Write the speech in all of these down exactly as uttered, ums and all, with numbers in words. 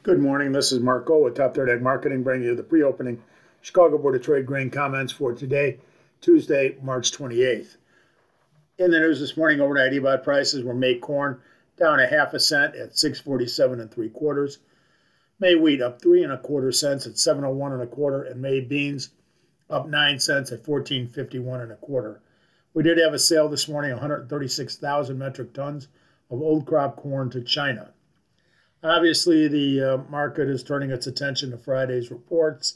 Good morning. This is Mark Gold with Top Third Ag Marketing, bringing you the pre-opening Chicago Board of Trade grain comments for today, Tuesday, March twenty-eighth. In the news this morning, overnight E B O T prices were May corn down a half a cent at six forty-seven and three quarters. May wheat up three and a quarter cents at seven oh one and a quarter, and May beans up nine cents at fourteen fifty-one and a quarter. We did have a sale this morning, one hundred thirty-six thousand metric tons of old crop corn to China. Obviously, the uh, market is turning its attention to Friday's reports.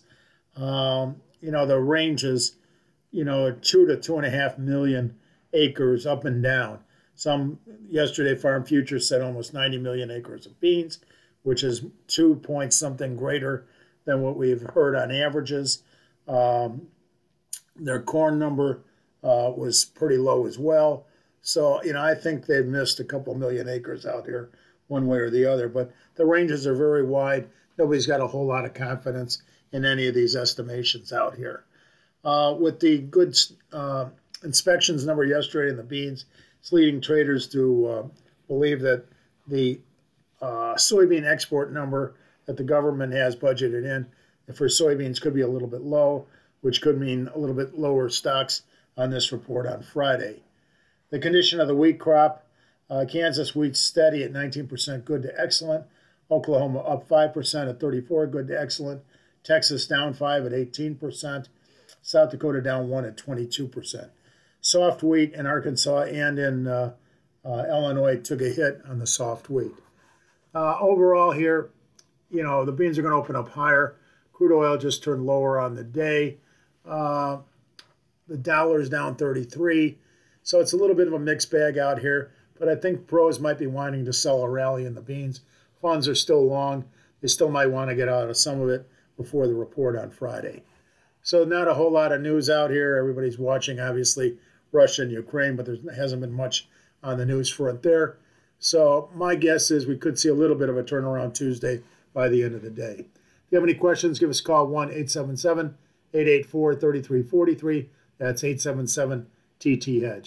Um, you know, the ranges, you know, two to two and a half million acres up and down. Some yesterday, Farm Futures said almost ninety million acres of beans, which is two points something greater than what we've heard on averages. Um, their corn number uh, was pretty low as well. So, you know, I think they've missed a couple million acres out here, one way or the other, but the ranges are very wide. Nobody's got a whole lot of confidence in any of these estimations out here. Uh, with the good uh, inspections number yesterday in the beans, it's leading traders to uh, believe that the uh, soybean export number that the government has budgeted in for soybeans could be a little bit low, which could mean a little bit lower stocks on this report on Friday. The condition of the wheat crop. Uh, Kansas wheat steady at nineteen percent good to excellent. Oklahoma up five percent at thirty-four, good to excellent. Texas down five at eighteen percent. South Dakota down one at twenty-two percent. Soft wheat in Arkansas and in uh, uh, Illinois took a hit on the soft wheat. Uh, overall here, you know, the beans are going to open up higher. Crude oil just turned lower on the day. Uh, the dollar is down thirty-three. So it's a little bit of a mixed bag out here. But I think pros might be wanting to sell a rally in the beans. Funds are still long. They still might want to get out of some of it before the report on Friday. So not a whole lot of news out here. Everybody's watching, obviously, Russia and Ukraine, but there hasn't been much on the news front there. So my guess is we could see a little bit of a turnaround Tuesday by the end of the day. If you have any questions, give us a call, one eight seven seven, eight eight four, three three four three. That's eight seven seven T T Hedge.